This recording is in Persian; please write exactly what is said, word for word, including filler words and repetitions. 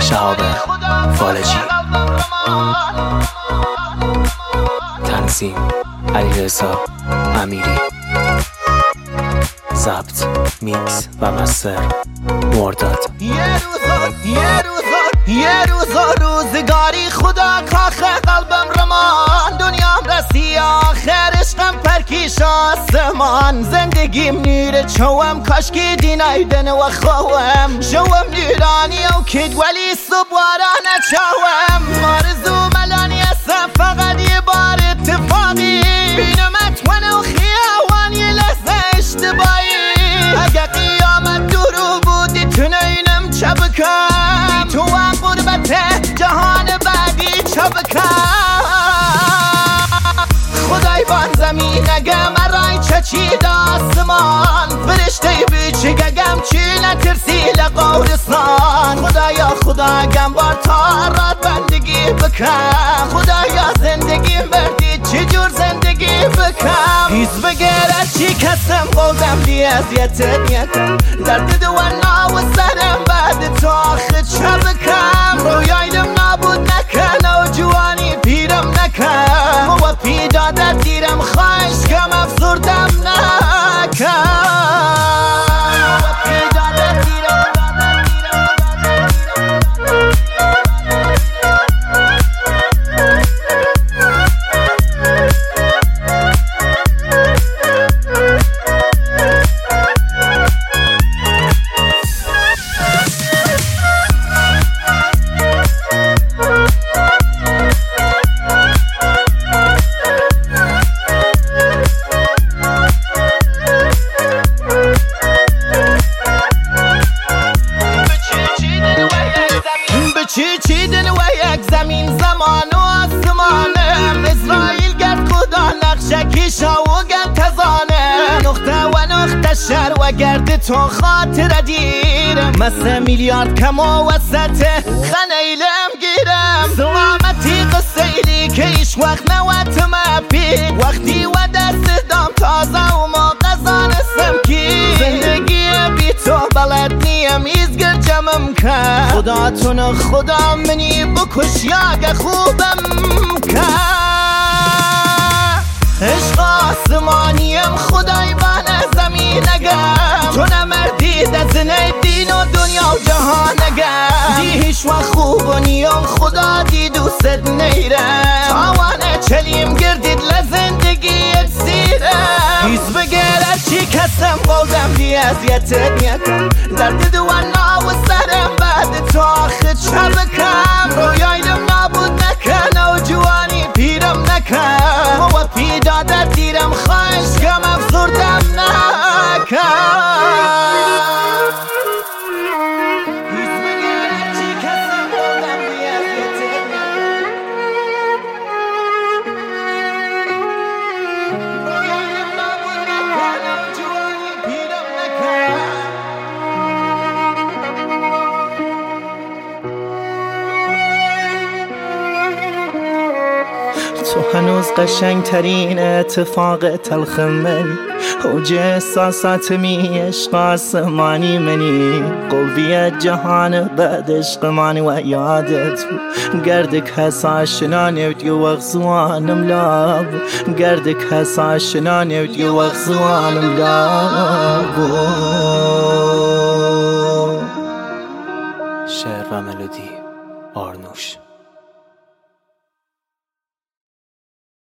شهاب فالجی، تنظیم علیرضا امیری، ضبط میکس و مستر مرداد. یه روزا یه روزا یه روزا روزگاری خدا کاخ قلبم رمان، دنیام رسی آخر عشقم پرکیش آسمان، زندگیم نیره چوم کاشکی دینایدن و خوام، شوم نیرانی و کد ولی صبوارا نچوم، آرزو ملانی هستم فقط یه بار اتفاقی، بینمت ونه و خیاوان یه لحظه اشتباهی، اگه قیامت درو بودی تنینم چه بکم، تو هم غربت جهان بعدی چه بکم، خدای بان زمین اگه مرای چچی داستمان، فرشته بیچی گگم چی نترسی لقورستان، خدایا خدا گم بار تا رات بندگی بکم، خدایا زندگی بردی چی جور زندگی بکم، هیز بگره چی کسم قولدم بی ازیت نیتم، درد دوانا و سرم بعد تو آخه چه بکم، رویایدم نابود نکن و جوانی پیرم نکن، و پیدادت دیرم خواهش کم افزردم نکن. چی چیدن و یک زمین زمان و آسمانم، اسرائیل گرد خدا نقشکی شاوگن تزانم، نقطه و نقطه شر و گرد تو خاطر دیرم، مثل میلیارد کم و وسط خنیلم گیرم، سلامتی قصه ایلی که ایش وقت نواتم اپید، وقتی و دست دام تازه و ما قزانستم کی، زندگی بی تو بلد نیم ایزگر جمم کن، خدا تون خدا منی بکش یا خوبم کن، عشق آسمانیم خدای بانه زمین اگم، تو نمردی دزنه دین و دنیا و جهان اگم، دی هیچ و خوب و نیم خدا دی دوست نیرم، تاوانه چلیم گردید لزندگی سیرم، هیز بگره چی کسم قولدم دی ازیت نیتم، درد دوانا و سرم بعد تو آخه چه بکم، رویایدم نابود نکن و جوانی پیرم نکن، و پیدادت دیرم خواهش کم افزردم نکن. تو هنوز قشنگ ترین اتفاق تلخ منی، اوج احساسات می عشق آسمانی منی، قلبی جهان بعد عشق مانی و یادت گردک هس آشنانه و دیو اغزوانم لاب، گردک هس آشنانه و دیو اغزوانم لاب. شعر و ملودی آرنوش.